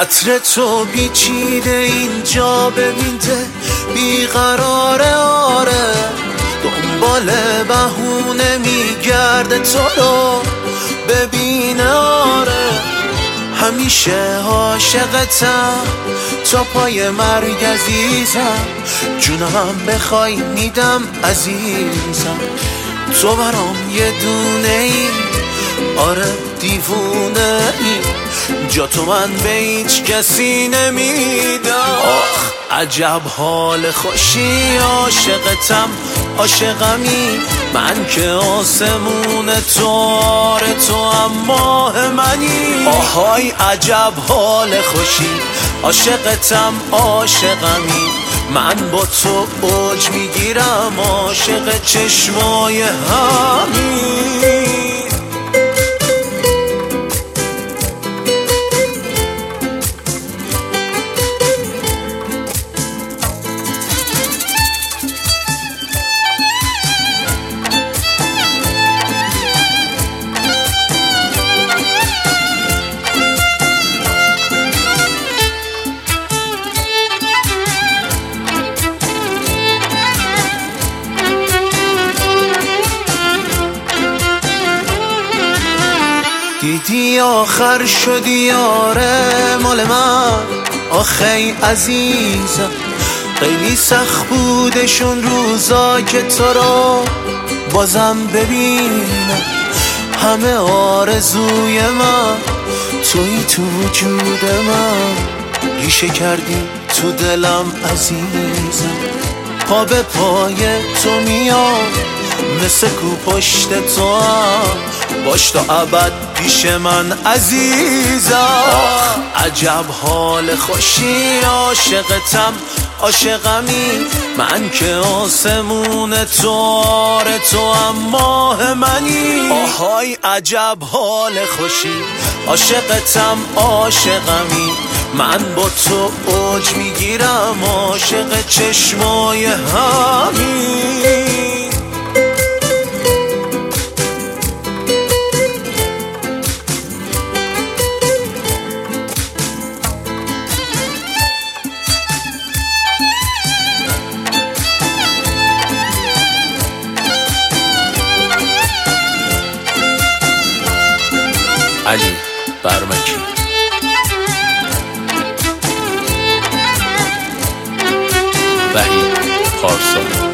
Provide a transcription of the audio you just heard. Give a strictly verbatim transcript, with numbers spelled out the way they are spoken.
عطر تو پیچیده اینجا ببین ته بیقراره، آره دنبال بهونه میگرده تو رو ببینه، آره همیشه عاشقتم تا پای مرگ عزیزم، جونم بخوای میدم عزیزم، تو برام یه دونه ای، آره دیوونه ای، جا تو من به هیچ کسی نمیدم. آخ عجب حال خوشی، عاشقتم عاشقمی من که آسمون تو، آره تو هم ماه منی. آهای عجب حال خوشی، عاشقتم عاشقمی من با تو اوج میگیرم، عاشق چشمای همی. دیدی آخر شدی، آره مال من آخی عزیزم، خیلی سخت بودشون روزا که تو رو بازم ببینم، همه آرزوی من توی تو وجود من، ریشه کردی تو دلم عزیزم، پا به پای تو میام مثل کو پشت تو هم، باش تا ابد پیش من عزیزم. عجب حال خوشی، عاشقتم عاشقمی من که آسمون تو، آره تو هم ماه منی. آهای عجب حال خوشی، عاشقتم عاشقمی من با تو اوج میگیرم، عاشق چشمای همی. علی برمکی وحید پارسا.